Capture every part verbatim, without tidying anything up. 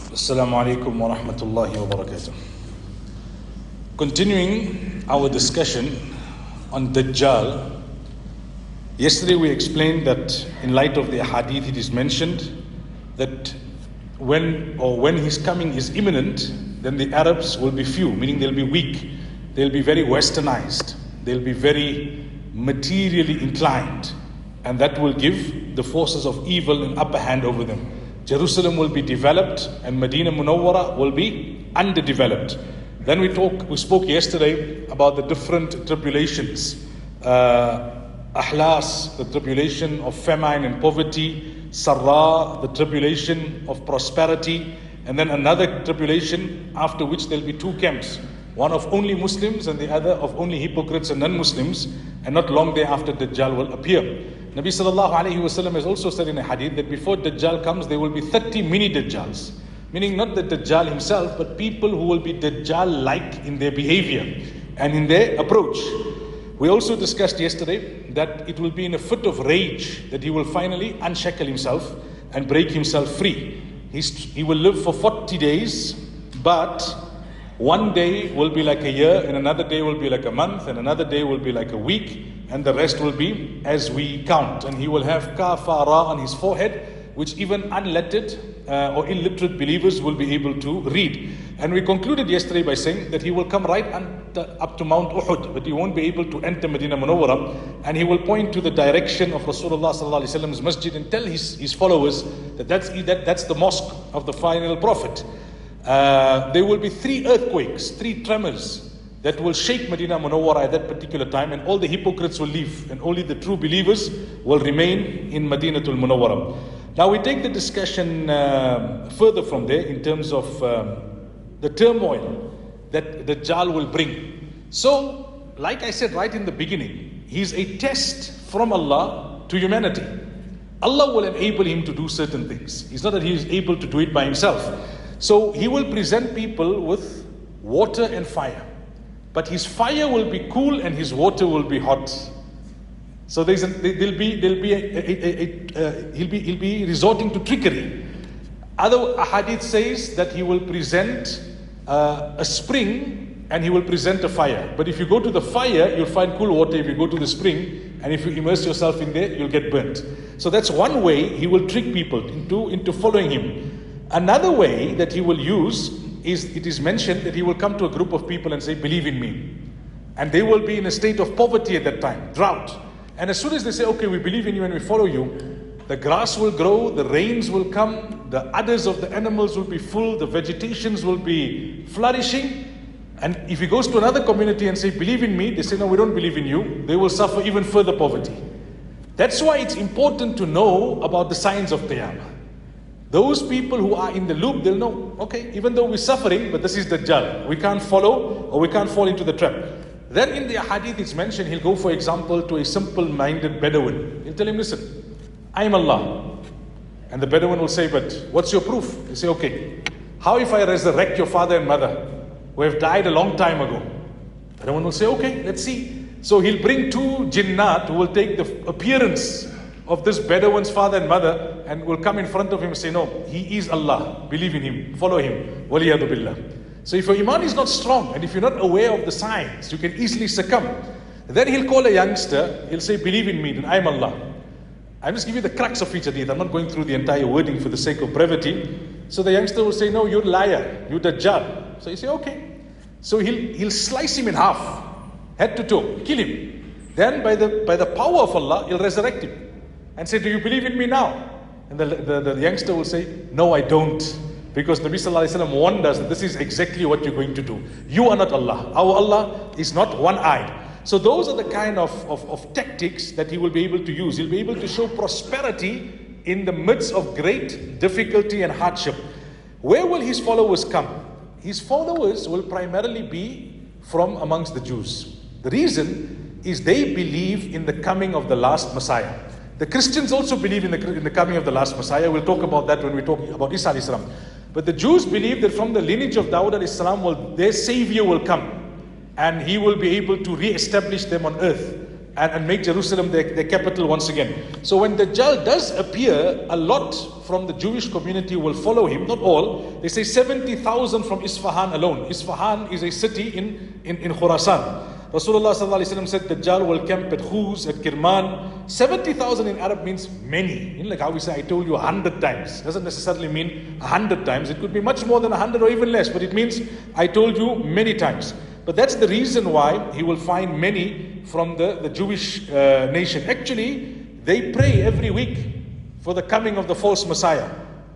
Assalamu alaikum wa rahmatullahi wa barakatuh. Continuing our discussion on Dajjal. Yesterday we explained that in light of the hadith it is mentioned that when or when his coming is imminent, then the Arabs will be few, meaning they'll be weak, they'll be very westernized, they'll be very materially inclined, and that will give the forces of evil an upper hand over them. Jerusalem will be developed and Medina Munawwara will be underdeveloped. Then we talk, we spoke yesterday about the different tribulations. Uh, Ahlas, the tribulation of famine and poverty. Sarra, the tribulation of prosperity. And then another tribulation after which there will be two camps. One of only Muslims and the other of only hypocrites and non-Muslims. And not long thereafter Dajjal will appear. Nabi sallallahu alayhi wasallam has also said in a hadith that before Dajjal comes there will be thirty mini Dajjals. Meaning not the Dajjal himself, but people who will be Dajjal-like in their behavior and in their approach. We also discussed yesterday that it will be in a fit of rage that he will finally unshackle himself and break himself free. He's, he will live for forty days, but one day will be like a year, and another day will be like a month, and another day will be like a week, and the rest will be as we count. And he will have kafara on his forehead, which even unlettered uh, or illiterate believers will be able to read. And we concluded yesterday by saying that he will come right under, up to Mount Uhud, but he won't be able to enter Medina Munawwara, and he will point to the direction of Rasulullah sallallahu alaihi wasallam's masjid and tell his, his followers that that's, that that's the mosque of the final prophet. Uh, there will be three earthquakes, three tremors that will shake Medina Munawwara at that particular time, and all the hypocrites will leave, and only the true believers will remain in Madinatul Munawwara. Now we take the discussion uh, further from there in terms of um, the turmoil that Dajjal will bring. So, like I said right in the beginning, he's a test from Allah to humanity. Allah will enable him to do certain things. It's not that he is able to do it by himself. So he will present people with water and fire. But his fire will be cool and his water will be hot. So there's a, there'll be there'll be a, a, a, a, uh, he'll be he'll be resorting to trickery. Other hadith says that he will present uh, a spring and he will present a fire. But if you go to the fire, you'll find cool water. If you go to the spring, and if you immerse yourself in there, you'll get burnt. So that's one way he will trick people into into following him. Another way that he will use is, it is mentioned that he will come to a group of people and say, believe in me. And they will be in a state of poverty at that time, drought. And as soon as they say, okay, we believe in you and we follow you, the grass will grow, the rains will come, the udders of the animals will be full, the vegetations will be flourishing. And if he goes to another community and say, believe in me, they say, no, we don't believe in you. They will suffer even further poverty. That's why it's important to know about the signs of Qiyamah. Those people who are in the loop, they'll know, okay, even though we're suffering, but this is Dajjal. We can't follow or we can't fall into the trap. Then in the hadith it's mentioned, he'll go, for example, to a simple-minded Bedouin. He'll tell him, listen, I am Allah. And the Bedouin will say, but what's your proof? He'll say, okay, how if I resurrect your father and mother who have died a long time ago? The Bedouin will say, okay, let's see. So he'll bring two jinnat who will take the appearance of this Bedouin's father and mother and will come in front of him and say, no, he is Allah. Believe in him. Follow him. Waliyadu billah. So if your iman is not strong and if you're not aware of the signs, you can easily succumb. Then he'll call a youngster. He'll say, believe in me, then I am Allah. I'm just giving you the crux of each hadith. I'm not going through the entire wording for the sake of brevity. So the youngster will say, no, you're a liar. You're Dajjal. So you say, okay. So he'll, he'll slice him in half, head to toe, kill him. Then by the, by the power of Allah, he'll resurrect him. And say, do you believe in me now? And the, the, the youngster will say, no, I don't. Because Nabi sallallahu alaihi wasallam warned us that this is exactly what you're going to do. You are not Allah. Our Allah is not one-eyed. So those are the kind of, of, of tactics that he will be able to use. He'll be able to show prosperity in the midst of great difficulty and hardship. Where will his followers come? His followers will primarily be from amongst the Jews. The reason is they believe in the coming of the last Messiah. The Christians also believe in the, in the coming of the last Messiah. We'll talk about that when we talk about Isa alayhi salam. But the Jews believe that from the lineage of Dawud alayhi salam, will, their savior will come. And he will be able to re-establish them on earth. and, and make Jerusalem their, their capital once again. So when Dajjal does appear, a lot from the Jewish community will follow him, not all. They say seventy thousand from Isfahan alone. Isfahan is a city in, in, in Khurasan. Rasulullah sallallahu alaihi wasallam said Dajjal will camp at Khuz, at Kirman. seventy thousand in Arab means many. You know, like how we say, I told you a hundred times. Doesn't necessarily mean a hundred times. It could be much more than a hundred or even less, but it means I told you many times. But that's the reason why he will find many from the, the Jewish uh, nation. Actually, they pray every week for the coming of the false Messiah,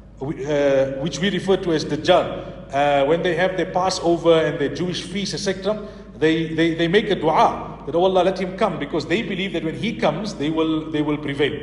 uh, which we refer to as Dajjal. Uh, when they have their Passover and their Jewish feasts, et cetera, They, they, they make a dua that, oh Allah, let him come, because they believe that when he comes, they will, they will prevail.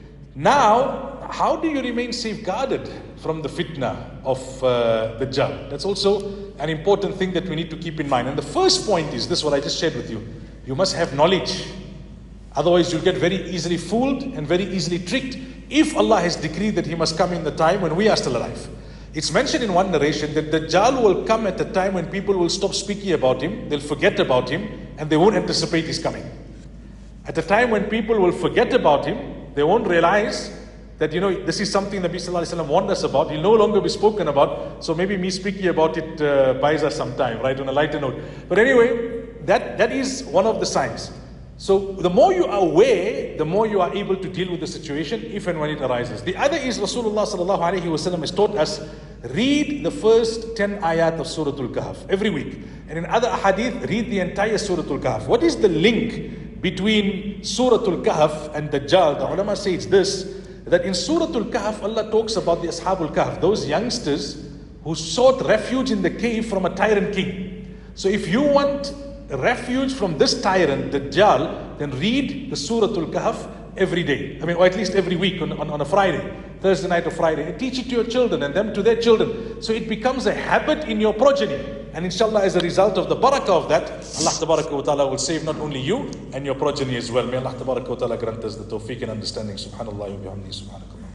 Now, how do you remain safeguarded from the fitna of uh, Dajjal? That's also an important thing that we need to keep in mind. And the first point is this, what I just shared with you. You must have knowledge. Otherwise, you'll get very easily fooled and very easily tricked if Allah has decreed that he must come in the time when we are still alive. It's mentioned in one narration that Dajjal will come at a time when people will stop speaking about him, they'll forget about him, and they won't anticipate his coming. At a time when people will forget about him, they won't realize that, you know, this is something Nabi Sallallahu Alaihi Wasallam warned us about. He'll no longer be spoken about, so maybe me speaking about it uh, buys us some time, right, on a lighter note. But anyway, that, that is one of the signs. So the more you are aware, the more you are able to deal with the situation if and when it arises. The other is Rasulullah sallallahu alaihi wasallam has taught us, read the first ten ayat of Surah Al-Kahf every week. And in other hadith, read the entire Surah Al-Kahf. What is the link between Surah Al-Kahf and Dajjal? The ulama say it's this, that in Surah Al-Kahf, Allah talks about the Ashabul Kahf, those youngsters who sought refuge in the cave from a tyrant king. So if you want refuge from this tyrant, Dajjal, then read the Surah Al-Kahf every day. I mean, or at least every week on, on, on a Friday, Thursday night or Friday. And teach it to your children and them to their children. So it becomes a habit in your progeny. And inshallah, as a result of the barakah of that, Allah tabaraka wa ta'ala will save not only you and your progeny as well. May Allah tabaraka wa ta'ala grant us the tawfiq and understanding. Subhanallah wa bihamdihi subhanallah.